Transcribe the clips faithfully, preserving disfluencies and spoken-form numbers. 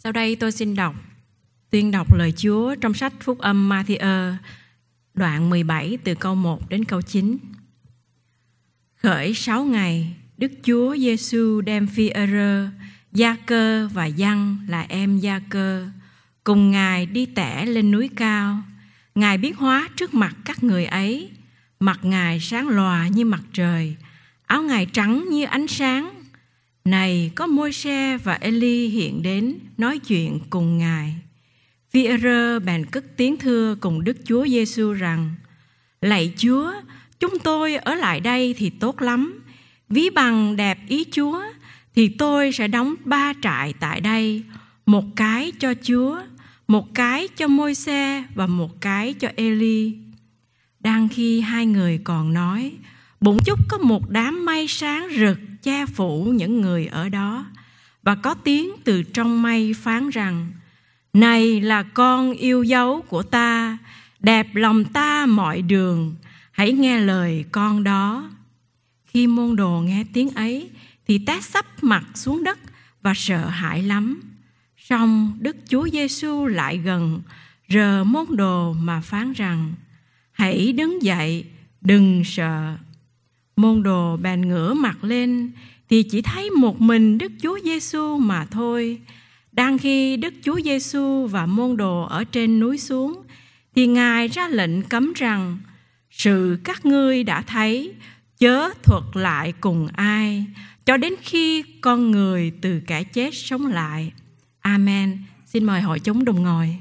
Sau đây tôi xin đọc tuyên đọc lời Chúa trong sách Phúc âm Ma-thi-ơ, đoạn mười bảy từ câu một đến câu chín. Khởi sáu ngày, Đức Chúa Giêsu đem Phi-e-rơ, Gia-cơ và Giăng là em Gia-cơ cùng Ngài đi tẻ lên núi cao. Ngài biến hóa trước mặt các người ấy. Mặt Ngài sáng lòa như mặt trời, áo Ngài trắng như ánh sáng. Này, có Môi-se và Ê-li hiện đến nói chuyện cùng Ngài. Phi-e-rơ bèn cất tiếng thưa cùng Đức Chúa Giêsu rằng: Lạy Chúa, chúng tôi ở lại đây thì tốt lắm. Ví bằng đẹp ý Chúa thì tôi sẽ đóng ba trại tại đây, một cái cho Chúa, một cái cho Môi-se và một cái cho Ê-li. Đang khi hai người còn nói, bỗng chốc có một đám mây sáng rực che phủ những người ở đó, và có tiếng từ trong mây phán rằng: Này là con yêu dấu của ta, đẹp lòng ta mọi đường, hãy nghe lời con đó. Khi môn đồ nghe tiếng ấy thì té sấp mặt xuống đất và sợ hãi lắm. Song Đức Chúa Giêsu lại gần, rờ môn đồ mà phán rằng: Hãy đứng dậy, đừng sợ. Môn đồ bèn ngửa mặt lên thì chỉ thấy một mình Đức Chúa Giêsu mà thôi. Đang khi Đức Chúa Giêsu và môn đồ ở trên núi xuống thì Ngài ra lệnh cấm rằng: Sự các ngươi đã thấy, chớ thuật lại cùng ai, cho đến khi con người từ kẻ chết sống lại. Amen. Xin mời hội chúng đồng ngồi.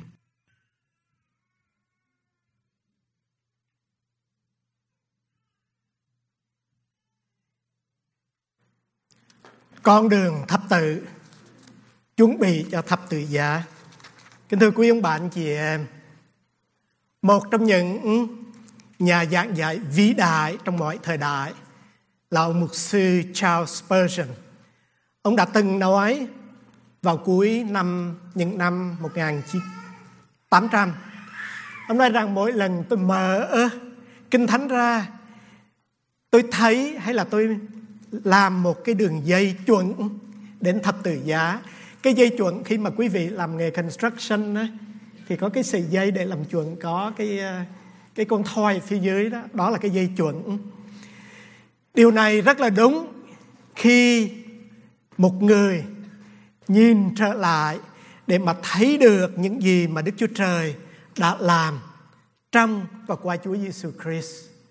Con đường thập tự, chuẩn bị cho thập tự giá. Kính thưa quý ông bạn chị em, một trong những nhà giảng dạy vĩ đại trong mọi thời đại là ông mục sư Charles Spurgeon. Ông đã từng nói vào cuối năm những năm một nghìn tám trăm, ông nói rằng mỗi lần tôi mở Kinh Thánh ra, tôi thấy hay là tôi làm một cái đường dây chuẩn đến thập tự giá. Cái dây chuẩn khi mà quý vị làm nghề construction ấy, thì có cái sợi dây để làm chuẩn, có cái cái con thoi phía dưới đó, đó là cái dây chuẩn. Điều này rất là đúng khi một người nhìn trở lại để mà thấy được những gì mà Đức Chúa Trời đã làm trong và qua Chúa Giêsu Christ.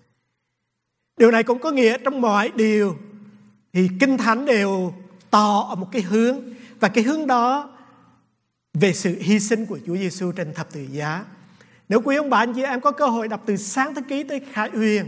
Điều này cũng có nghĩa trong mọi điều thì Kinh Thánh đều tỏ ở một cái hướng, và cái hướng đó về sự hy sinh của Chúa Giêsu trên thập tự giá. Nếu quý ông bạn chị em có cơ hội đọc từ Sáng Thế Ký tới Khải Huyền,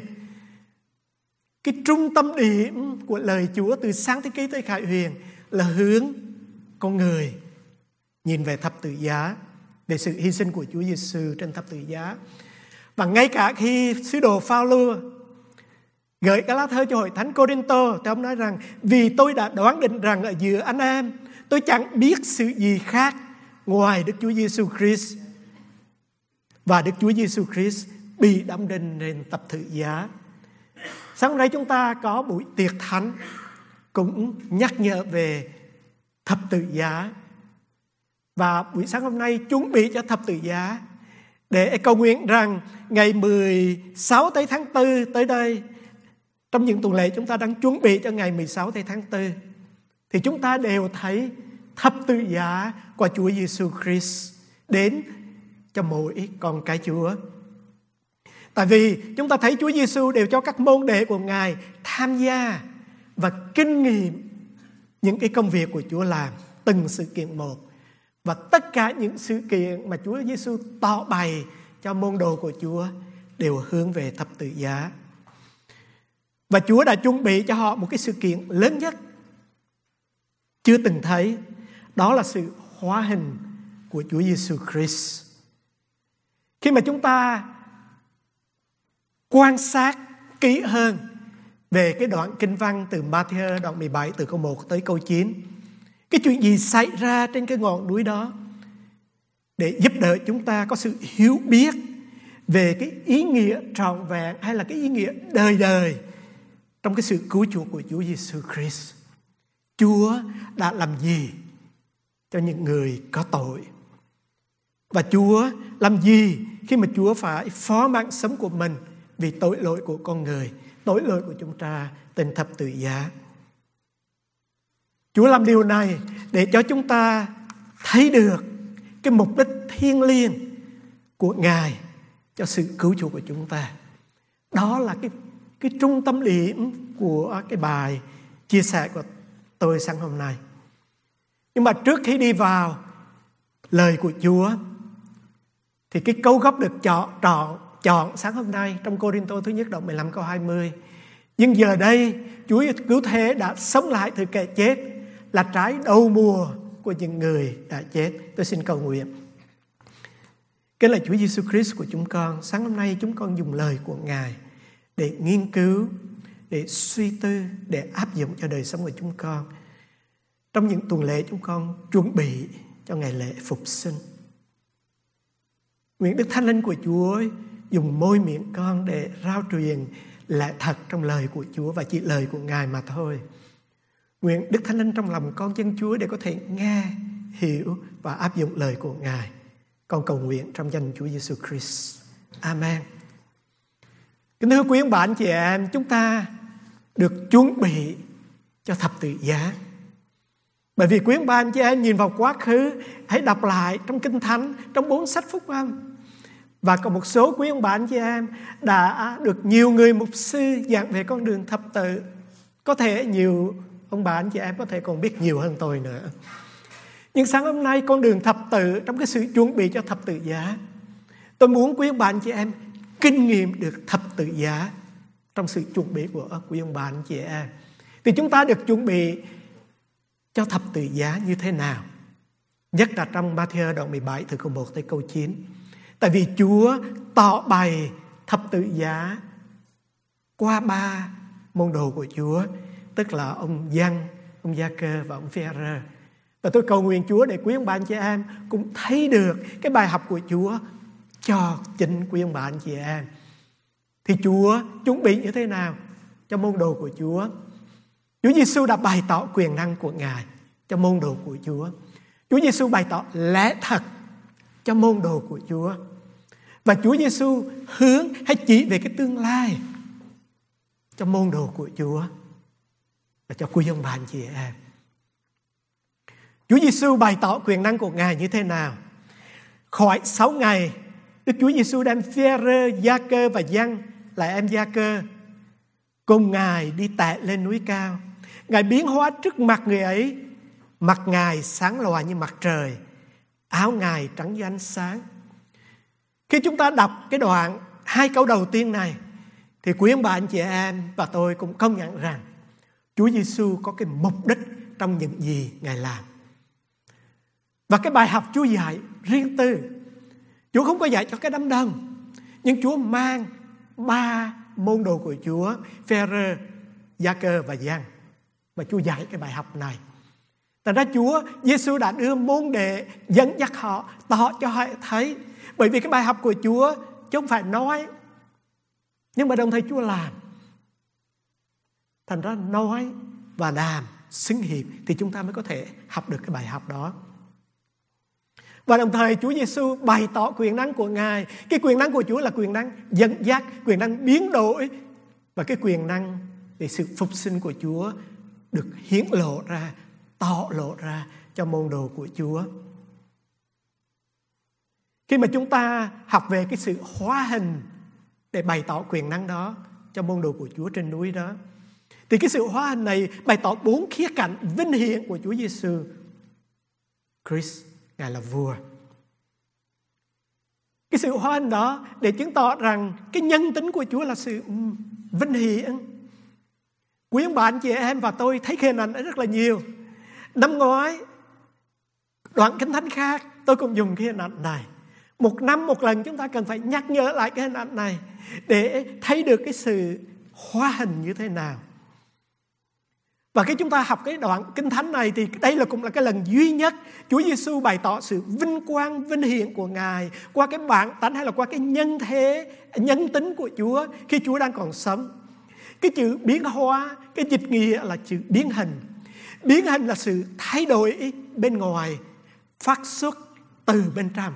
cái trung tâm điểm của lời Chúa từ Sáng Thế Ký tới Khải Huyền là hướng con người nhìn về thập tự giá, về sự hy sinh của Chúa Giêsu trên thập tự giá. Và ngay cả khi sứ đồ Phao-lô gửi cái lá thơ cho hội thánh Cô-rinh-tô, thì ông nói rằng: Vì tôi đã đoán định rằng ở giữa anh em tôi chẳng biết sự gì khác ngoài Đức Chúa Giêsu Christ, và Đức Chúa Giêsu Christ bị đóng đinh trên thập tự giá. Sáng hôm nay chúng ta có buổi tiệc thánh cũng nhắc nhở về thập tự giá, và buổi sáng hôm nay chuẩn bị cho thập tự giá để cầu nguyện rằng ngày mười sáu tới tháng tư tới đây, trong những tuần lễ chúng ta đang chuẩn bị cho ngày mười sáu tới tháng tư, thì chúng ta đều thấy thập tự giá của Chúa Giêsu Christ đến cho mỗi con cái Chúa. Tại vì chúng ta thấy Chúa Giêsu đều cho các môn đệ của Ngài tham gia và kinh nghiệm những cái công việc của Chúa làm, từng sự kiện một. Và tất cả những sự kiện mà Chúa Giêsu tỏ bày cho môn đồ của Chúa đều hướng về thập tự giá. Và Chúa đã chuẩn bị cho họ một cái sự kiện lớn nhất chưa từng thấy, đó là sự hóa hình của Chúa Giêsu Christ. Khi mà chúng ta quan sát kỹ hơn về cái đoạn kinh văn từ Ma-thi-ơ đoạn mười bảy từ câu một tới câu chín, cái chuyện gì xảy ra trên cái ngọn núi đó, để giúp đỡ chúng ta có sự hiểu biết về cái ý nghĩa trọn vẹn hay là cái ý nghĩa đời đời trong cái sự cứu chuộc của Chúa Giêsu Christ. Chúa đã làm gì cho những người có tội. Và Chúa làm gì khi mà Chúa phải phó mạng sống của mình vì tội lỗi của con người, tội lỗi của chúng ta trên thập tự giá? Chúa làm điều này để cho chúng ta thấy được cái mục đích thiêng liêng của Ngài cho sự cứu chuộc của chúng ta. Đó là cái, cái trung tâm điểm của cái bài chia sẻ của tôi sáng hôm nay. Nhưng mà trước khi đi vào lời của Chúa, thì cái câu gốc được chọn, chọn, chọn sáng hôm nay trong Cô-rinh-tô thứ nhất đoạn mười lăm câu hai mươi. Nhưng giờ đây Chúa cứu thế đã sống lại từ kẻ chết, là trái đầu mùa của những người đã chết. Tôi xin cầu nguyện. Cái là Chúa Giêsu Christ của chúng con, sáng hôm nay chúng con dùng lời của Ngài để nghiên cứu, để suy tư, để áp dụng cho đời sống của chúng con. Trong những tuần lễ chúng con chuẩn bị cho ngày lễ phục sinh. Nguyện Đức Thánh Linh của Chúa dùng môi miệng con để rao truyền lẽ thật trong lời của Chúa và chỉ lời của Ngài mà thôi. Nguyện Đức Thánh Linh trong lòng con dân Chúa để có thể nghe, hiểu và áp dụng lời của Ngài. Con cầu nguyện trong danh Chúa Giêsu Christ. Amen. Kính thưa quý ông bà anh chị em, chúng ta được chuẩn bị cho thập tự giá. Bởi vì quý ông bà anh chị em nhìn vào quá khứ, hãy đọc lại trong Kinh Thánh, trong bốn sách Phúc Âm. Và có một số quý ông bà anh chị em đã được nhiều người mục sư giảng về con đường thập tự. Có thể nhiều ông bà anh chị em có thể còn biết nhiều hơn tôi nữa. Nhưng sáng hôm nay con đường thập tự, trong cái sự chuẩn bị cho thập tự giá, tôi muốn quý ông bà anh chị em kinh nghiệm được thập tự giá trong sự chuẩn bị của quý ông bà anh chị em. Thì chúng ta được chuẩn bị cho thập tự giá như thế nào? Nhất là trong Ma-thi-ơ đoạn mười bảy từ câu một tới câu chín. Tại vì Chúa tỏ bày thập tự giá qua ba môn đồ của Chúa, tức là ông Giăng, ông Gia-cơ và ông Phi-e-rơ. Và tôi cầu nguyện Chúa để quý ông bà anh chị em cũng thấy được cái bài học của Chúa cho chính quý ông bà anh chị em. Thì Chúa chuẩn bị như thế nào cho môn đồ của Chúa? Chúa Giêsu đã bày tỏ quyền năng của Ngài cho môn đồ của Chúa. Chúa Giêsu bày tỏ lẽ thật cho môn đồ của Chúa. Và Chúa Giêsu hướng hay chỉ về cái tương lai cho môn đồ của Chúa và cho quý ông bà anh chị em. Chúa Giêsu bày tỏ quyền năng của Ngài như thế nào? Khỏi sáu ngày, Đức Chúa Giêsu đem Phi-e-rơ, Gia-cơ và Giăng là em Gia-cơ cùng Ngài đi tẻ lên núi cao. Ngài biến hóa trước mặt người ấy, mặt Ngài sáng lòa như mặt trời, áo Ngài trắng như ánh sáng. Khi chúng ta đọc cái đoạn hai câu đầu tiên này, thì quý ông bà anh chị em và tôi cũng công nhận rằng Chúa Giêsu có cái mục đích trong những gì Ngài làm. Và cái bài học Chúa dạy riêng tư. Chúa không có dạy cho cái đám đông, nhưng Chúa mang ba môn đồ của Chúa, Phi-e-rơ, Gia-cơ và Giăng, và Chúa dạy cái bài học này. Thành ra Chúa Giêsu đã đưa môn đệ dẫn dắt họ, tỏ cho họ thấy. Bởi vì cái bài học của Chúa chứ không phải nói, nhưng mà đồng thời Chúa làm. Thành ra nói và làm xứng hiệp thì chúng ta mới có thể học được cái bài học đó. Và đồng thời Chúa Giêsu bày tỏ quyền năng của Ngài. Cái quyền năng của Chúa là quyền năng dẫn dắt, quyền năng biến đổi. Và cái quyền năng về sự phục sinh của Chúa được hiển lộ ra, tỏ lộ ra cho môn đồ của Chúa. Khi mà chúng ta học về cái sự hóa hình để bày tỏ quyền năng đó cho môn đồ của Chúa trên núi đó, thì cái sự hóa hình này bày tỏ bốn khía cạnh vinh hiển của Chúa Giêsu Christ. Ngài là vua. Cái sự hóa hình đó để chứng tỏ rằng cái nhân tính của Chúa là sự vinh hiển. Quý ông bà anh chị em và tôi thấy hình ảnh rất là nhiều. Năm ngoái, đoạn Kinh Thánh khác tôi cũng dùng cái hình ảnh này. Một năm một lần chúng ta cần phải nhắc nhớ lại cái hình ảnh này để thấy được cái sự hóa hình như thế nào. Và khi chúng ta học cái đoạn Kinh Thánh này thì đây là cũng là cái lần duy nhất Chúa Giêsu bày tỏ sự vinh quang, vinh hiển của Ngài qua cái bản tánh hay là qua cái nhân thế, nhân tính của Chúa khi Chúa đang còn sống. Cái chữ biến hóa, cái dịch nghĩa là chữ biến hình. Biến hình là sự thay đổi bên ngoài phát xuất từ bên trong.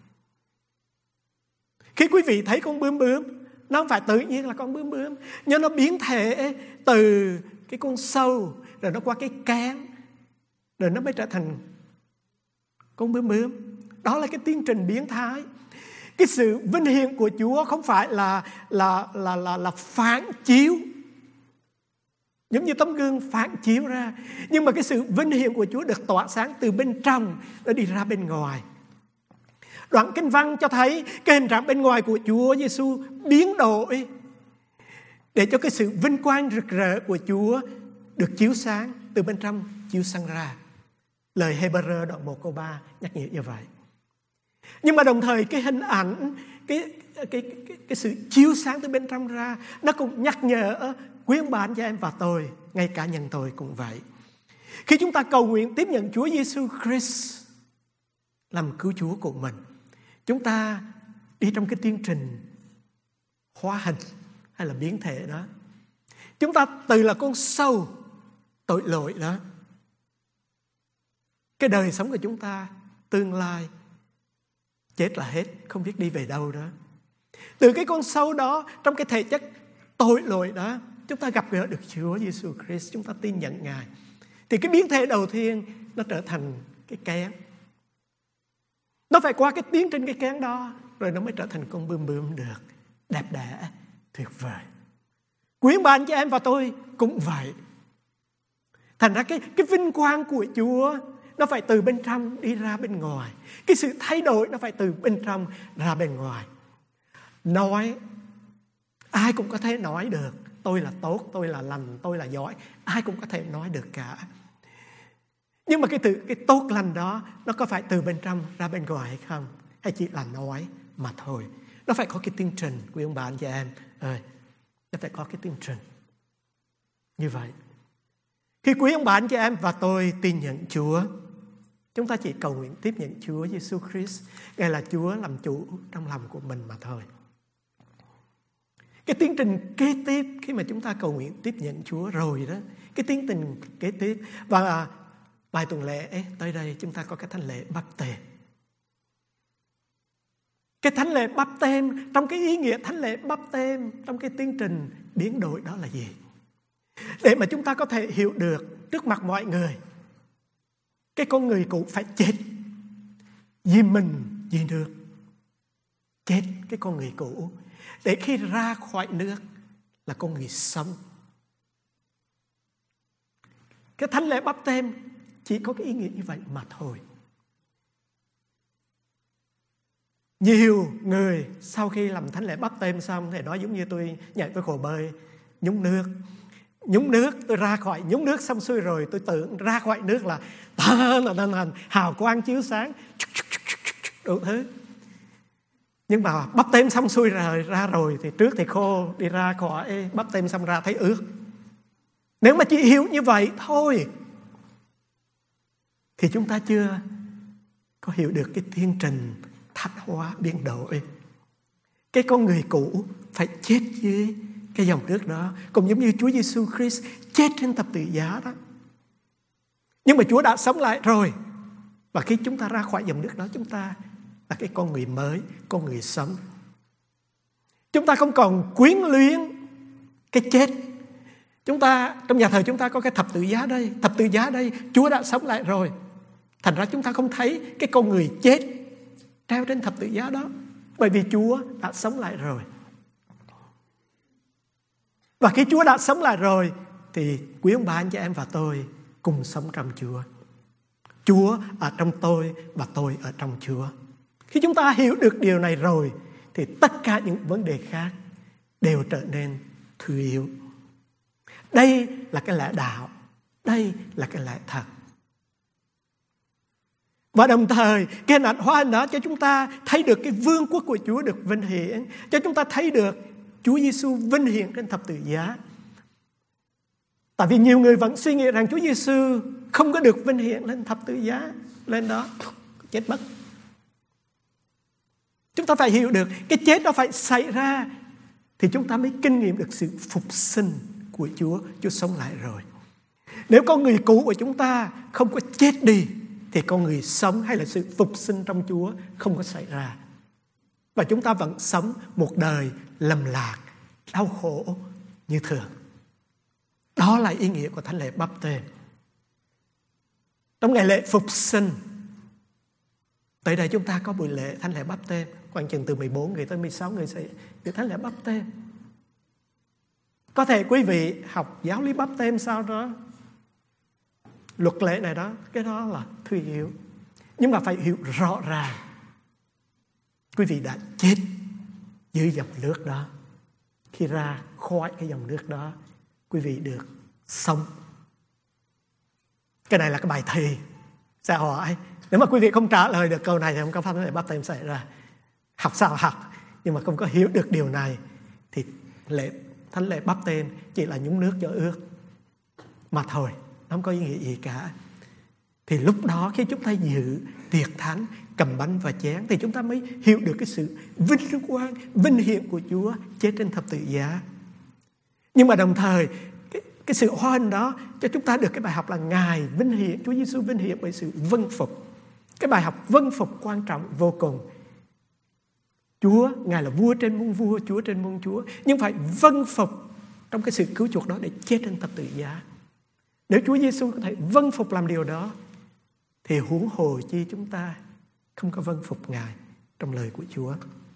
Khi quý vị thấy con bướm bướm, nó không phải tự nhiên là con bướm bướm, nhưng nó biến thể từ cái con sâu, rồi nó qua cái cán, rồi nó mới trở thành con bướm bướm. Đó là cái tiến trình biến thái. Cái sự vinh hiển của Chúa không phải là là là là, là phản chiếu, giống như tấm gương phản chiếu ra, nhưng mà cái sự vinh hiển của Chúa được tỏa sáng từ bên trong, nó đi ra bên ngoài. Đoạn kinh văn cho thấy cái hình trạng bên ngoài của Chúa Giêsu biến đổi để cho cái sự vinh quang rực rỡ của Chúa được chiếu sáng từ bên trong, chiếu sáng ra. Lời Hebrew đoạn một câu ba nhắc nhở như vậy. Nhưng mà đồng thời cái hình ảnh, cái, cái, cái, cái sự chiếu sáng từ bên trong ra, nó cũng nhắc nhở quý ông bà anh chị em và tôi, ngay cả nhân tôi cũng vậy. Khi chúng ta cầu nguyện tiếp nhận Chúa Giêsu Christ làm cứu Chúa của mình, chúng ta đi trong cái tiến trình hóa hình hay là biến thể đó. Chúng ta từ là con sâu tội lỗi đó, cái đời sống của chúng ta tương lai chết là hết, không biết đi về đâu đó. Từ cái con sâu đó, trong cái thể chất tội lỗi đó, chúng ta gặp gỡ được Chúa Giêsu Christ, chúng ta tin nhận Ngài. Thì cái biến thể đầu tiên nó trở thành cái kén. Nó phải qua cái tiến trình cái kén đó, rồi nó mới trở thành con bướm bướm được, đẹp đẽ, tuyệt vời. Quý ông bà anh chị em và tôi cũng vậy. Thành ra cái, cái vinh quang của Chúa nó phải từ bên trong đi ra bên ngoài. Cái sự thay đổi nó phải từ bên trong ra bên ngoài. Nói, ai cũng có thể nói được. Tôi là tốt, tôi là lành, tôi là giỏi. Ai cũng có thể nói được cả. Nhưng mà cái, từ, cái tốt lành đó, nó có phải từ bên trong ra bên ngoài hay không? Hay chỉ là nói mà thôi? Nó phải có cái tiến trình, quý ông bà anh chị em ơi. Nó phải có cái tiến trình như vậy. Khi quý ông bà anh chị em và tôi tin nhận Chúa, chúng ta chỉ cầu nguyện tiếp nhận Chúa Giêsu Christ, Ngài là Chúa làm chủ trong lòng của mình mà thôi. Cái tiến trình kế tiếp khi mà chúng ta cầu nguyện tiếp nhận Chúa rồi đó, cái tiến trình kế tiếp, và vài tuần lễ tới đây chúng ta có cái thánh lễ báp têm. Cái thánh lễ báp têm, trong cái ý nghĩa thánh lễ báp têm, trong cái tiến trình biến đổi đó là gì? Để mà chúng ta có thể hiểu được trước mặt mọi người, cái con người cũ phải chết vì mình vì nước. Chết cái con người cũ, để khi ra khỏi nước là con người sống. Cái thánh lễ báp têm chỉ có cái ý nghĩa như vậy mà thôi. Nhiều người sau khi làm thánh lễ báp têm xong thì nói giống như tôi nhảy với hồ bơi, nhúng nước. Nhúng nước, tôi ra khỏi nhúng nước xong xuôi rồi, tôi tưởng ra khỏi nước là thành hào quang chiếu sáng, đủ thứ. Nhưng mà báp têm xong xuôi rồi, ra rồi thì trước thì khô, đi ra khỏi báp têm xong ra thấy ướt. Nếu mà chỉ hiểu như vậy thôi thì chúng ta chưa có hiểu được cái tiến trình thánh hóa biến đổi. Cái con người cũ phải chết dưới cái dòng nước đó, cũng giống như Chúa Giêsu Christ chết trên thập tự giá đó. Nhưng mà Chúa đã sống lại rồi, và khi chúng ta ra khỏi dòng nước đó, chúng ta là cái con người mới, con người sống. Chúng ta không còn quyến luyến cái chết. Chúng ta trong nhà thờ chúng ta có cái thập tự giá đây, thập tự giá đây, Chúa đã sống lại rồi. Thành ra chúng ta không thấy cái con người chết treo trên thập tự giá đó, bởi vì Chúa đã sống lại rồi. Và khi Chúa đã sống lại rồi thì quý ông bà anh chị em và tôi cùng sống trong Chúa. Chúa ở trong tôi và tôi ở trong Chúa. Khi chúng ta hiểu được điều này rồi thì tất cả những vấn đề khác đều trở nên thứ yếu. Đây là cái lẽ đạo, đây là cái lẽ thật. Và đồng thời cái hình ảnh hóa hình đó cho chúng ta thấy được cái vương quốc của Chúa được vinh hiển, cho chúng ta thấy được Chúa Giêsu vinh hiển trên thập tự giá. Tại vì nhiều người vẫn suy nghĩ rằng Chúa Giêsu không có được vinh hiển lên thập tự giá, lên đó chết mất. Chúng ta phải hiểu được cái chết đó phải xảy ra thì chúng ta mới kinh nghiệm được sự phục sinh của Chúa. Chúa sống lại rồi. Nếu con người cũ của chúng ta không có chết đi thì con người sống hay là sự phục sinh trong Chúa không có xảy ra. Và chúng ta vẫn sống một đời lầm lạc, đau khổ như thường. Đó là ý nghĩa của thánh lễ báp têm. Trong ngày lễ phục sinh, tới đây chúng ta có buổi lễ thánh lễ báp têm, khoảng chừng từ mười bốn người tới mười sáu người sẽ được thánh lễ báp têm. Có thể quý vị học giáo lý báp têm sau đó, luật lệ này đó, cái đó là thứ yếu. Nhưng mà phải hiểu rõ ràng, quý vị đã chết dưới dòng nước đó. Khi ra khỏi cái dòng nước đó, quý vị được sống. Cái này là cái bài thi sẽ hỏi. Nếu mà quý vị không trả lời được câu này thì không có thánh lễ báp têm xảy ra. Học sao học, nhưng mà không có hiểu được điều này thì lễ thánh lễ báp têm chỉ là nhúng nước cho ướt mà thôi, nó không có ý nghĩa gì cả. Thì lúc đó khi chúng ta dự tiệc thánh, cầm bánh và chén, thì chúng ta mới hiểu được cái sự vinh quang, vinh hiển của Chúa chết trên thập tự giá. Nhưng mà đồng thời cái, cái sự hoan đó cho chúng ta được cái bài học là Ngài vinh hiển, Chúa Giêsu vinh hiển bởi sự vâng phục. Cái bài học vâng phục quan trọng vô cùng. Chúa, Ngài là vua trên muôn vua, Chúa trên muôn Chúa, nhưng phải vâng phục trong cái sự cứu chuộc đó để chết trên thập tự giá. Nếu Chúa Giêsu có thể vâng phục làm điều đó, thì huống hồ chi chúng ta không có vâng phục Ngài trong lời của Chúa.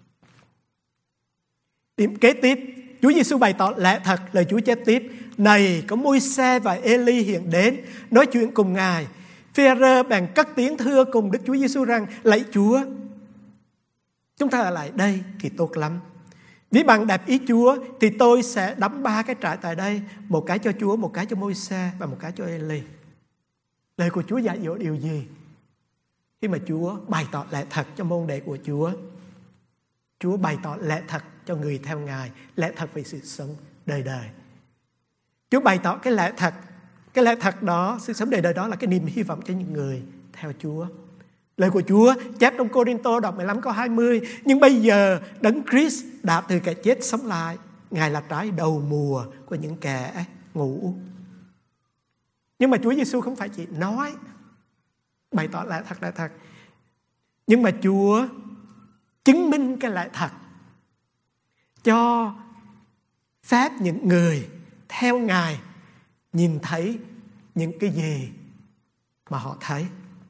Điểm kế tiếp, Chúa Giêsu bày tỏ lẽ thật, lời Chúa chép tiếp: này có Môi-se và Ê-li hiện đến nói chuyện cùng Ngài. Phi-e-rơ bèn cất tiếng thưa cùng Đức Chúa Giêsu rằng: lạy Chúa, chúng ta ở lại đây thì tốt lắm. Ví bằng đẹp ý Chúa thì tôi sẽ đóng ba cái trại tại đây, một cái cho Chúa, một cái cho Môi-se và một cái cho Ê-li. Lời của Chúa dạy dỗ điều gì? Khi mà Chúa bày tỏ lẽ thật cho môn đệ của Chúa, Chúa bày tỏ lẽ thật cho người theo Ngài, lẽ thật về sự sống đời đời. Chúa bày tỏ cái lẽ thật, cái lẽ thật đó, sự sống đời đời đó là cái niềm hy vọng cho những người theo Chúa. Lời của Chúa chép trong Cô-rinh-tô đoạn mười lăm câu hai mươi: nhưng bây giờ Đấng Christ đã từ kẻ chết sống lại, Ngài là trái đầu mùa của những kẻ ngủ. Nhưng mà Chúa Giêsu không phải chỉ nói, bày tỏ lẽ thật, lẽ thật, nhưng mà Chúa chứng minh cái lẽ thật, cho phép những người theo Ngài nhìn thấy những cái gì mà họ thấy.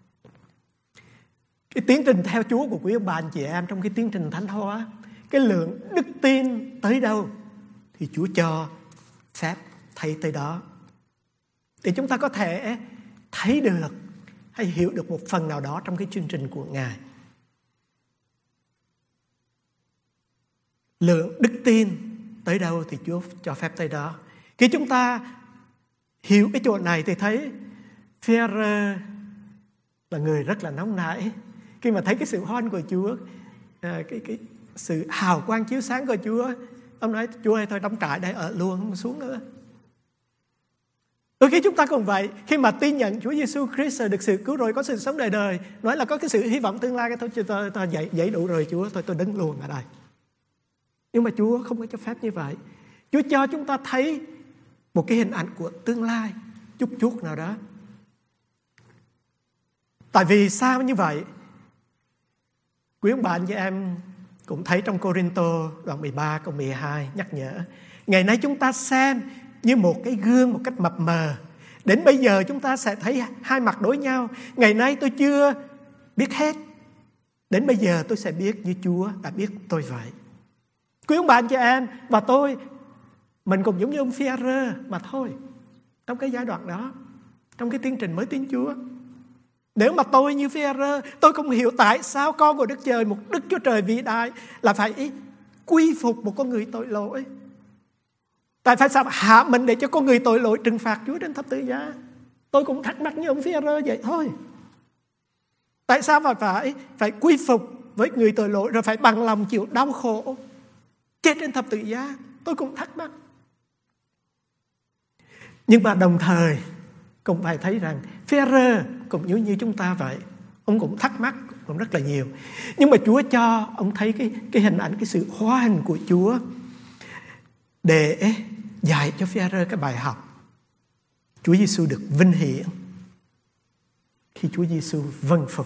Cái tiến trình theo Chúa của quý ông bà anh chị em trong cái tiến trình thánh hóa, cái lượng đức tin tới đâu thì Chúa cho phép thấy tới đó. Thì chúng ta có thể thấy được hay hiểu được một phần nào đó trong cái chương trình của Ngài. Lượng đức tin tới đâu thì Chúa cho phép tới đó. Khi chúng ta hiểu cái chỗ này thì thấy Phi-e-rơ là người rất là nóng nảy. Khi mà thấy cái sự hoan của Chúa, cái, cái sự hào quang chiếu sáng của Chúa, ông nói: Chúa ơi, thôi đóng trại đây ở luôn, không xuống nữa. Đôi khi chúng ta cũng vậy, khi mà tin nhận Chúa Giêsu Christ được sự cứu rỗi, có sự sống đời đời, nói là có cái sự hy vọng tương lai, thôi tôi, tôi, tôi dậy, dậy đủ rồi Chúa, thôi tôi đứng luôn ở đây. Nhưng mà Chúa không có cho phép như vậy. Chúa cho chúng ta thấy một cái hình ảnh của tương lai chút chút nào đó. Tại vì sao như vậy? Quý ông bà anh chị em cũng thấy trong Cô-rinh-tô đoạn mười ba câu mười hai nhắc nhở: ngày nay chúng ta xem như một cái gương một cách mập mờ, đến bây giờ chúng ta sẽ thấy hai mặt đối nhau. Ngày nay tôi chưa biết hết, đến bây giờ tôi sẽ biết như Chúa đã biết tôi vậy. Quý ông bà anh chị em và tôi, mình cũng giống như ông Phi-e-rơ mà thôi. Trong cái giai đoạn đó, trong cái tiến trình mới tin Chúa, nếu mà tôi như Phi-e-rơ, tôi không hiểu tại sao con của Đức Trời, một Đức Chúa Trời vĩ đại, là phải quy phục một con người tội lỗi. Tại phải sao hạ mình để cho con người tội lỗi trừng phạt Chúa trên thập tự giá? Tôi cũng thắc mắc như ông Phi-e-rơ vậy thôi. Tại sao phải, phải, phải quy phục với người tội lỗi, rồi phải bằng lòng chịu đau khổ chết trên thập tự giá? Tôi cũng thắc mắc. Nhưng mà đồng thời cũng phải thấy rằng Phi-e-rơ cũng như, như chúng ta vậy. Ông cũng thắc mắc cũng rất là nhiều. Nhưng mà Chúa cho ông thấy cái, cái hình ảnh, cái sự hóa hình của Chúa để dạy cho Phi-e-rơ cái bài học. Chúa Giêsu được vinh hiển khi Chúa Giêsu vâng phục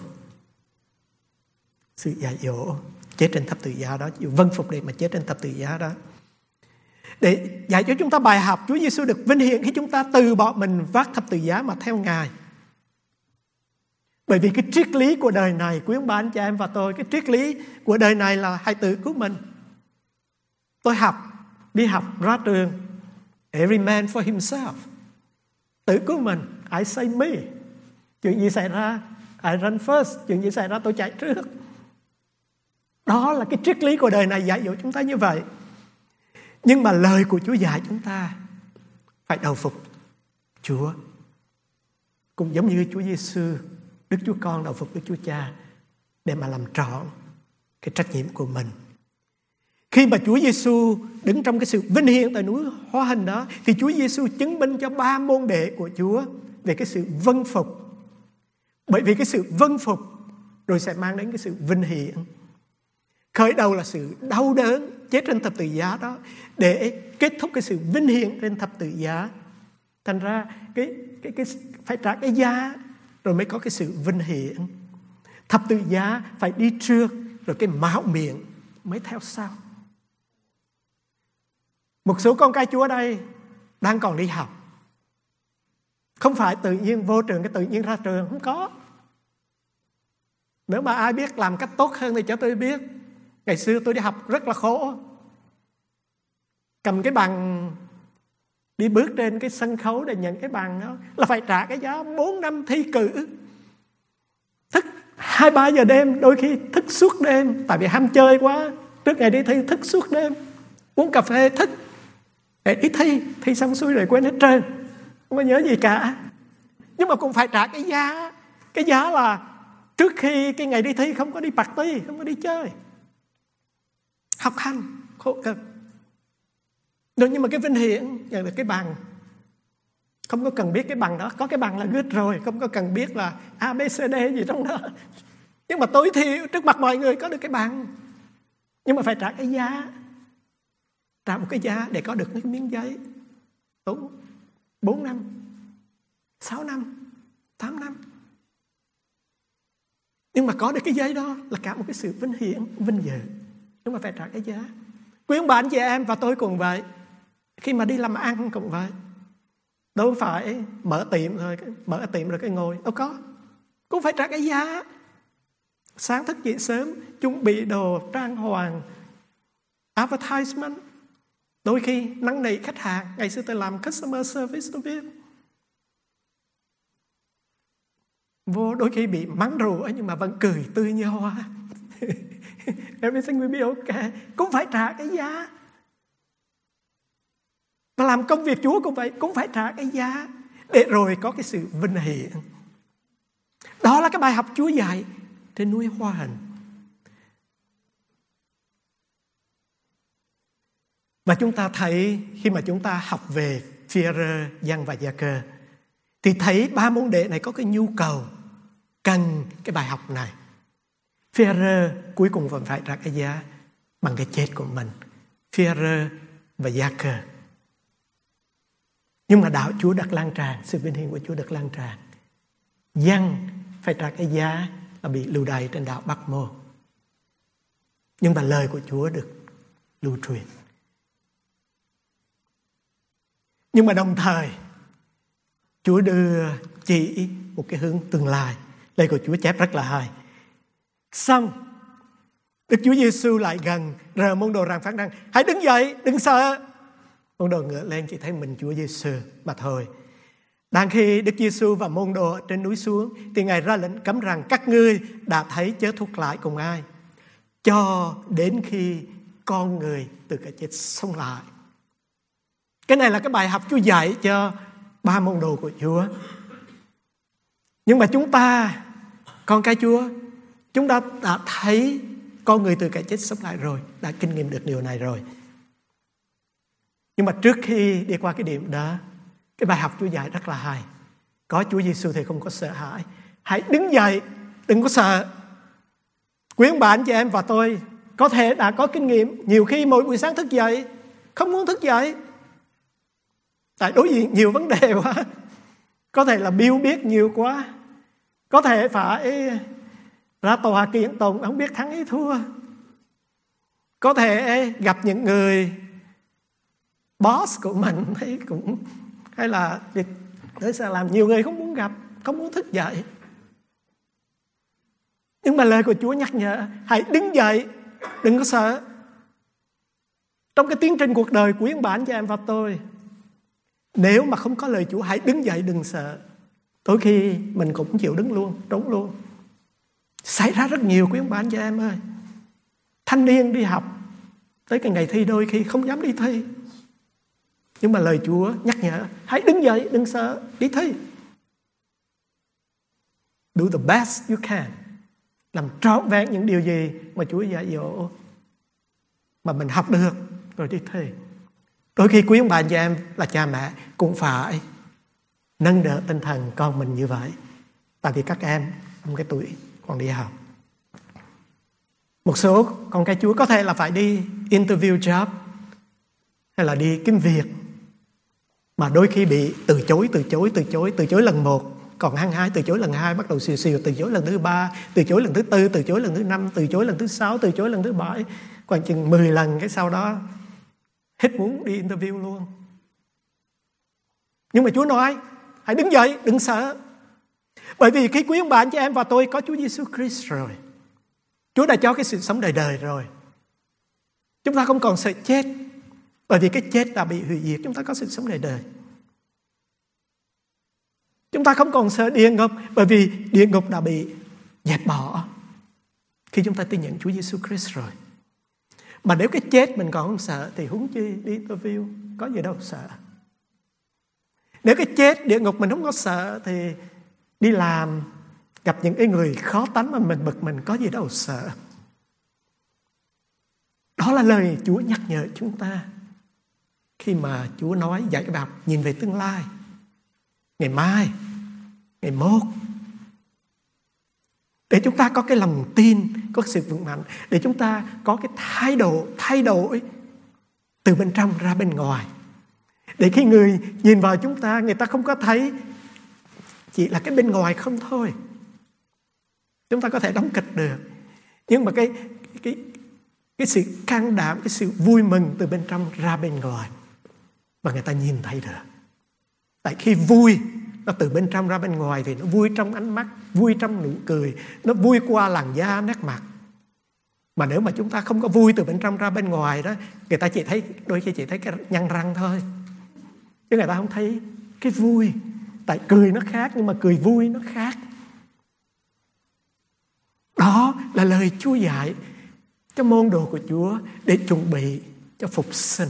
sự dạy dỗ chết trên thập tự giá đó, vâng phục để mà chết trên thập tự giá đó, để dạy cho chúng ta bài học Chúa Giêsu được vinh hiển khi chúng ta từ bỏ mình vác thập tự giá mà theo Ngài. Bởi vì cái triết lý của đời này, quý ông bà anh chị em và tôi, cái triết lý của đời này là hãy tự cứu mình. Tôi học, đi học ra trường, every man for himself, tự cứu mình. I say me, chuyện gì xảy ra I run first, chuyện gì xảy ra tôi chạy trước. Đó là cái triết lý của đời này dạy dỗ chúng ta như vậy. Nhưng mà lời của Chúa dạy chúng ta phải đầu phục Chúa, cũng giống như Chúa Giêsu, Đức Chúa Con đầu phục Đức Chúa Cha để mà làm trọn cái trách nhiệm của mình. Khi mà Chúa Giêsu đứng trong cái sự vinh hiển tại núi Hóa Hình đó, thì Chúa Giêsu chứng minh cho ba môn đệ của Chúa về cái sự vâng phục. Bởi vì cái sự vâng phục rồi sẽ mang đến cái sự vinh hiển. Khởi đầu là sự đau đớn chết trên thập tự giá đó, để kết thúc cái sự vinh hiển trên thập tự giá. Thành ra cái, cái, cái, phải trả cái giá rồi mới có cái sự vinh hiển. Thập tự giá phải đi trước, rồi cái mão miệng mới theo sau. Một số con cái Chúa đây đang còn đi học. Không phải tự nhiên vô trường cái tự nhiên ra trường, không có. Nếu mà ai biết làm cách tốt hơn thì cho tôi biết. Ngày xưa tôi đi học rất là khổ. Cầm cái bằng đi bước trên cái sân khấu để nhận cái bằng đó là phải trả cái giá bốn năm thi cử. Thức hai ba giờ đêm, đôi khi thức suốt đêm, tại vì ham chơi quá. Trước ngày đi thi thức suốt đêm, uống cà phê thức để đi thi. Thi xong xuôi rồi quên hết trơn, không có nhớ gì cả. Nhưng mà cũng phải trả cái giá. Cái giá là trước khi cái ngày đi thi không có đi party, không có đi chơi, học hành khổ cực. Được, nhưng mà cái vinh hiển nhận được cái bằng, không có cần biết cái bằng đó, có cái bằng là good rồi, không có cần biết là A, B, C, D gì trong đó. Nhưng mà tối thiểu trước mặt mọi người có được cái bằng. Nhưng mà phải trả cái giá, trả một cái giá để có được cái miếng giấy. Tốn bốn năm, sáu năm, tám năm. Nhưng mà có được cái giấy đó là cả một cái sự vinh hiển, vinh dự. Nhưng mà phải trả cái giá. Quý ông bà anh chị em và tôi cũng vậy. Khi mà đi làm ăn cũng vậy. Đâu phải mở tiệm rồi, mở tiệm rồi cái ngồi. Đâu có. Cũng phải trả cái giá. Sáng thức dậy sớm, chuẩn bị đồ trang hoàng, advertisement. Đôi khi năn nỉ khách hàng. Ngày xưa tôi làm customer service tôi biết. Vô đôi khi bị mắng rủa nhưng mà vẫn cười tươi như hoa. Everything will be okay. Cũng phải trả cái giá. Và làm công việc Chúa cũng vậy, cũng phải trả cái giá để rồi có cái sự vinh hiển. Đó là cái bài học Chúa dạy trên núi Hóa Hình. Và chúng ta thấy khi mà chúng ta học về Phi-e-rơ, Giăng và Gia-cơ thì thấy ba môn đệ này có cái nhu cầu cần cái bài học này. Phi-e-rơ cuối cùng vẫn phải trả cái giá bằng cái chết của mình. Phi-e-rơ và Gia-cơ. Nhưng mà đạo Chúa được lan tràn, sự vinh hiển của Chúa được lan tràn. Giăng phải trả cái giá là bị lưu đày trên đảo Bắc Mô. Nhưng mà lời của Chúa được lưu truyền. Nhưng mà đồng thời Chúa đưa chỉ một cái hướng tương lai. Lời của Chúa chép rất là hay. Xong Đức Chúa Giêsu lại gần, rờ môn đồ rằng phán rằng: hãy đứng dậy, đừng sợ. Môn đồ ngựa lên chỉ thấy mình Chúa Giêsu mà thôi. Đang khi Đức Giêsu và môn đồ trên núi xuống thì Ngài ra lệnh cấm rằng: các ngươi đã thấy chớ thúc lại cùng ai, cho đến khi con người từ cái chết sống lại. Cái này là cái bài học Chúa dạy cho ba môn đồ của Chúa. Nhưng mà chúng ta, con cái Chúa, chúng ta đã thấy con người từ cái chết sống lại rồi, đã kinh nghiệm được điều này rồi. Nhưng mà trước khi đi qua cái điểm đó, cái bài học Chúa dạy rất là hay. Có Chúa Giêsu thì không có sợ hãi. Hãy đứng dậy, đừng có sợ. Quý ông bà anh chị em và tôi có thể đã có kinh nghiệm. Nhiều khi mỗi buổi sáng thức dậy không muốn thức dậy, tại đối diện nhiều vấn đề quá. Có thể là bill biết nhiều quá, Có thể phải ra tòa kiện tụng, không biết thắng hay thua. Có thể gặp những người boss của mình thấy cũng, hay là để sẽ làm nhiều người không muốn gặp, không muốn thức dậy. Nhưng mà lời của Chúa nhắc nhở, hãy đứng dậy, đừng có sợ. Trong cái tiến trình cuộc đời của quý ông bà anh chị em và tôi, nếu mà không có lời Chúa, hãy đứng dậy, đừng sợ. Đôi khi mình cũng chịu đứng luôn, trốn luôn. Xảy ra rất nhiều quý ông bà anh chị em ơi. Thanh niên đi học, tới cái ngày thi đôi khi không dám đi thi. Nhưng mà lời Chúa nhắc nhở, hãy đứng dậy, đừng sợ, đi thi. Do the best you can. Làm trọn vẹn những điều gì mà Chúa dạy dỗ, mà mình học được rồi đi thi. Đôi khi quý ông bà anh chị em là cha mẹ cũng phải nâng đỡ tinh thần con mình như vậy. Tại vì các em trong cái tuổi còn đi học. Một số con cái Chúa có thể là phải đi interview job, hay là đi kiếm việc, mà đôi khi bị từ chối, từ chối, từ chối, từ chối lần một, còn hăng hái, từ chối lần hai, bắt đầu xìu xìu, từ chối lần thứ ba, từ chối lần thứ tư, từ chối lần thứ năm, từ chối lần thứ sáu, từ chối lần thứ bảy, khoảng chừng mười lần, cái sau đó hết muốn đi interview luôn. Nhưng mà Chúa nói, hãy đứng dậy, đừng sợ. Bởi vì khi quý ông bà anh chị em và tôi có Chúa Giêsu Christ rồi, Chúa đã cho cái sự sống đời đời rồi. Chúng ta không còn sợ chết, bởi vì cái chết đã bị hủy diệt. Chúng ta có sự sống đời đời. Chúng ta không còn sợ địa ngục, bởi vì địa ngục đã bị dẹp bỏ khi chúng ta tin nhận Chúa Giêsu Christ rồi. Mà nếu cái chết mình còn không sợ thì huống chi đi interview, có gì đâu sợ. Nếu cái chết địa ngục mình không có sợ thì đi làm gặp những cái người khó tánh mà mình bực mình, có gì đâu sợ. Đó là lời Chúa nhắc nhở chúng ta khi mà Chúa nói dạy các bạn nhìn về tương lai, ngày mai, ngày mốt, để chúng ta có cái lòng tin, có sự vững mạnh, để chúng ta có cái thái độ thay đổi từ bên trong ra bên ngoài. Để khi người nhìn vào chúng ta, người ta không có thấy chỉ là cái bên ngoài không thôi. Chúng ta có thể đóng kịch được, nhưng mà cái, cái, cái sự can đảm, cái sự vui mừng từ bên trong ra bên ngoài, và người ta nhìn thấy được. Tại khi vui nó từ bên trong ra bên ngoài thì nó vui trong ánh mắt, vui trong nụ cười, nó vui qua làn da, nét mặt. Mà nếu mà chúng ta không có vui từ bên trong ra bên ngoài đó, người ta chỉ thấy, đôi khi chỉ thấy cái nhăn răng thôi, chứ người ta không thấy cái vui. Tại cười nó khác, nhưng mà cười vui nó khác. Đó là lời Chúa dạy cho môn đồ của Chúa để chuẩn bị cho phục sinh.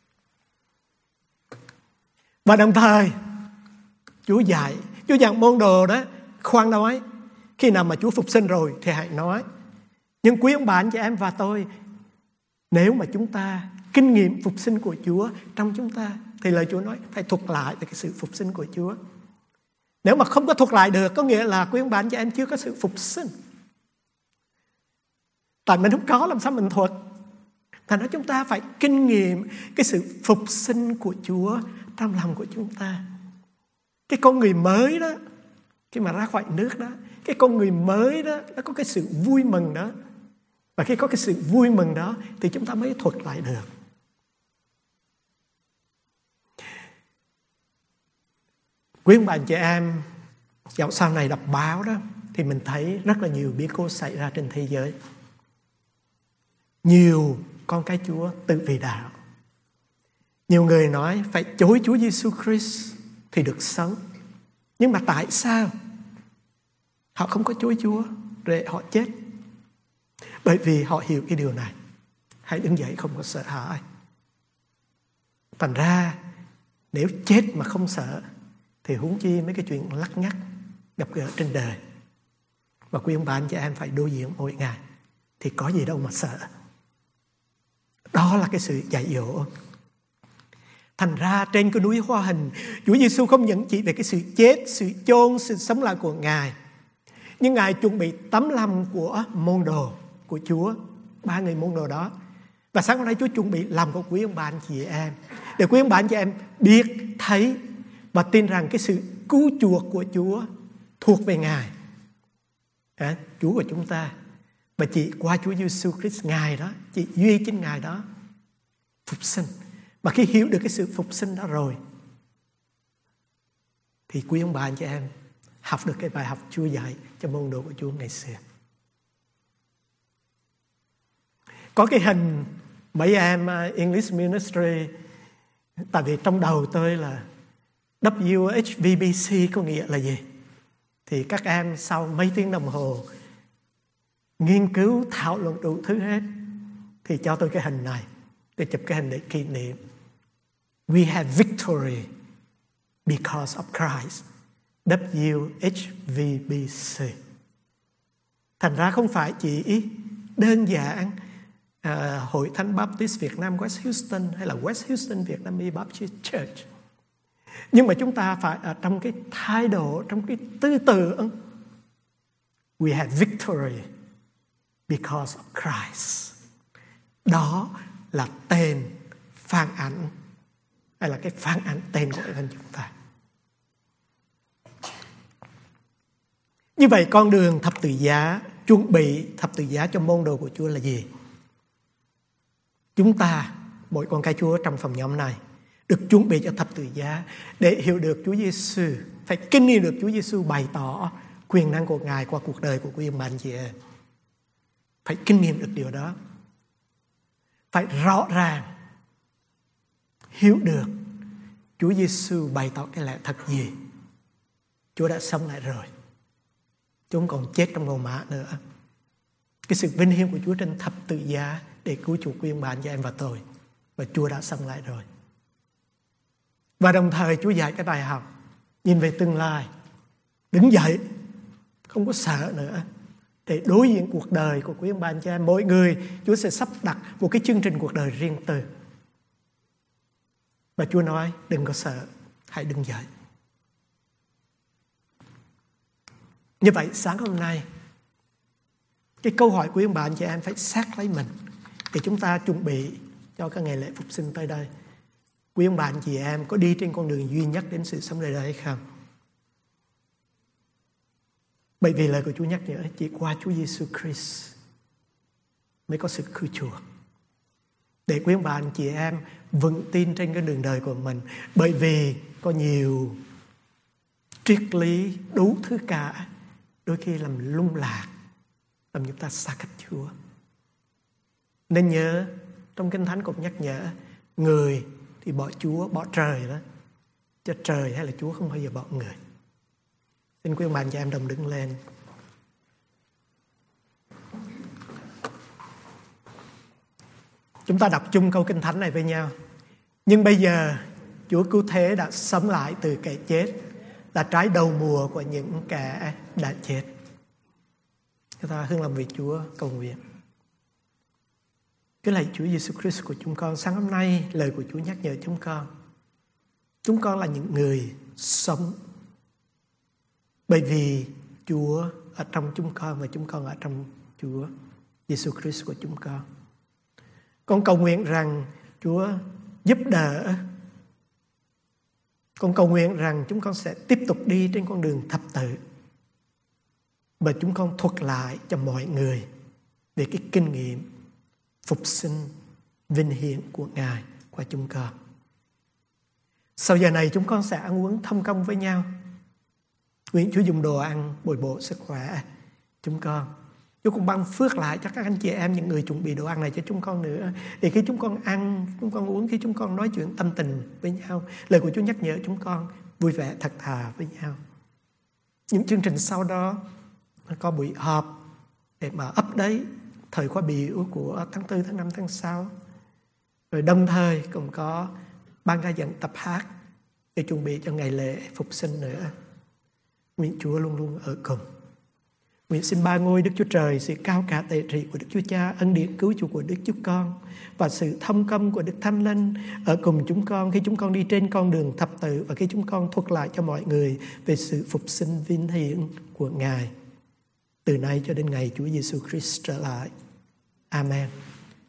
Và đồng thời Chúa dạy, Chúa dạy môn đồ đó, khoan nói, khi nào mà Chúa phục sinh rồi thì hãy nói. Nhưng quý ông bà anh chị em và tôi, nếu mà chúng ta kinh nghiệm phục sinh của Chúa trong chúng ta, thì lời Chúa nói phải thuật lại về cái sự phục sinh của Chúa. Nếu mà không có thuật lại được, có nghĩa là quý ông bà anh chị em chưa có sự phục sinh. Tại mình không có, làm sao mình thuật. Thành ra chúng ta phải kinh nghiệm cái sự phục sinh của Chúa trong lòng của chúng ta. Cái con người mới đó, khi mà ra khỏi nước đó, cái con người mới đó, nó có cái sự vui mừng đó. Và khi có cái sự vui mừng đó thì chúng ta mới thuật lại được. Quý ông bà anh chị em, dạo sau này đọc báo đó, thì mình thấy rất là nhiều biến cố xảy ra trên thế giới. Nhiều con cái Chúa tự vì đạo. Nhiều người nói phải chối Chúa Giêsu Christ thì được sống. Nhưng mà tại sao họ không có chối Chúa để họ chết? Bởi vì họ hiểu cái điều này. Hãy đứng dậy, không có sợ hãi. Thành ra nếu chết mà không sợ thì huống chi mấy cái chuyện lắt nhắt gặp gỡ trên đời. Và quý ông bà anh chị em phải đối diện mỗi ngày, thì có gì đâu mà sợ. Đó là cái sự dạy dỗ. Thành ra trên cái núi Hoa Hình, Chúa Giêsu không những chỉ về cái sự chết, sự chôn, sự sống lại của Ngài, nhưng Ngài chuẩn bị tấm lòng của môn đồ của Chúa, ba người môn đồ đó. Và sáng hôm nay Chúa chuẩn bị lòng của quý ông bà anh chị em, để quý ông bà anh chị em biết, thấy và tin rằng cái sự cứu chuộc của Chúa thuộc về Ngài. à, Chúa của chúng ta. Và chỉ qua Chúa Giêsu Christ, Ngài đó, chỉ duy chính Ngài đó phục sinh. Mà khi hiểu được cái sự phục sinh đó rồi thì quý ông bà anh chị em học được cái bài học Chúa dạy cho môn đồ của Chúa ngày xưa. Có cái hình mấy em English Ministry, tại vì trong đầu tôi là W H V B C có nghĩa là gì? Thì các em sau mấy tiếng đồng hồ nghiên cứu thảo luận đủ thứ hết thì cho tôi cái hình này. Tôi chụp cái hình để kỷ niệm. We have victory because of Christ. W H V B C. Thành ra không phải chỉ đơn giản à, Hội Thánh Baptist Việt Nam West Houston hay là West Houston Vietnamese Baptist Church, nhưng mà chúng ta phải ở trong cái thái độ, trong cái tư tưởng. We have victory because of Christ. Đó là tên phản ảnh, hay là cái phản ảnh tên của Thánh chúng ta. Như vậy con đường thập tự giá, chuẩn bị thập tự giá cho môn đồ của Chúa là gì? Chúng ta, mỗi con cái Chúa trong phòng nhóm này, được chuẩn bị cho thập tự giá để hiểu được Chúa Giêsu, phải kinh nghiệm được Chúa Giêsu bày tỏ quyền năng của Ngài qua cuộc đời của quý ông bà anh chị em. Phải kinh nghiệm được điều đó. Phải rõ ràng hiểu được Chúa Giêsu bày tỏ cái lẽ thật gì. Chúa đã sống lại rồi, Chúa không còn chết trong mồ mả nữa. Cái sự vinh hiển của Chúa trên thập tự giá để cứu chuộc quý ông bà anh chị em và tôi. Và Chúa đã sống lại rồi. Và đồng thời Chúa dạy cái bài học nhìn về tương lai. Đứng dậy, không có sợ nữa, để đối diện cuộc đời của quý ông bà anh chị em. Mỗi người Chúa sẽ sắp đặt một cái chương trình cuộc đời riêng tư. Và Chúa nói đừng có sợ, hãy đứng dậy. Như vậy sáng hôm nay, cái câu hỏi của quý ông bà anh chị em phải xác lấy mình để chúng ta chuẩn bị cho các ngày lễ phục sinh tới đây. Quý ông bà anh chị em có đi trên con đường duy nhất đến sự sống đời đời hay không? Bởi vì lời của Chúa nhắc nhở chỉ qua Chúa Giêsu Christ mới có sự cứu chuộc. Để quý ông bà anh chị em vững tin trên cái đường đời của mình. Bởi vì có nhiều triết lý đủ thứ cả, đôi khi làm lung lạc, làm chúng ta xa cách Chúa. Nên nhớ, trong Kinh Thánh cũng nhắc nhở, người thì bỏ Chúa, bỏ trời đó, chứ trời hay là Chúa không bao giờ bỏ người. Xin quý ông bà anh chị em đồng đứng lên. Chúng ta đọc chung câu Kinh Thánh này với nhau. Nhưng bây giờ Chúa cứu thế đã sống lại từ kẻ chết, là trái đầu mùa của những kẻ đã chết. Chúng ta hương lòng vì Chúa cầu nguyện. Cái lạy Chúa Giêsu Christ của chúng con, sáng hôm nay lời của Chúa nhắc nhở chúng con. Chúng con là những người sống bởi vì Chúa ở trong chúng con và chúng con ở trong Chúa Giêsu Christ của chúng con. Con cầu nguyện rằng Chúa giúp đỡ. Con cầu nguyện rằng chúng con sẽ tiếp tục đi trên con đường thập tự. Và chúng con thuật lại cho mọi người về cái kinh nghiệm phục sinh vinh hiển của Ngài qua chúng con. Sau giờ này chúng con sẽ ăn uống thông công với nhau. Nguyện Chúa dùng đồ ăn bồi bổ sức khỏe chúng con. Chúa cũng ban phước lại cho các anh chị em, những người chuẩn bị đồ ăn này cho chúng con nữa. Để khi chúng con ăn, chúng con uống, khi chúng con nói chuyện tâm tình với nhau, lời của Chúa nhắc nhở chúng con vui vẻ thật thà với nhau. Những chương trình sau đó có buổi họp để mà update thời khóa biểu của tháng tư, tháng năm, tháng sáu. Rồi đồng thời cũng có ban ca dẫn tập hát để chuẩn bị cho ngày lễ phục sinh nữa. Nguyện Chúa luôn luôn ở cùng. Nguyện xin ba ngôi Đức Chúa Trời, sự cao cả tể trị của Đức Chúa Cha, ân điển cứu chuộc của Đức Chúa Con và sự thông công của Đức Thánh Linh ở cùng chúng con khi chúng con đi trên con đường thập tự và khi chúng con thuật lại cho mọi người về sự phục sinh vinh hiển của Ngài từ nay cho đến ngày Chúa Giêsu Christ trở lại. Amen.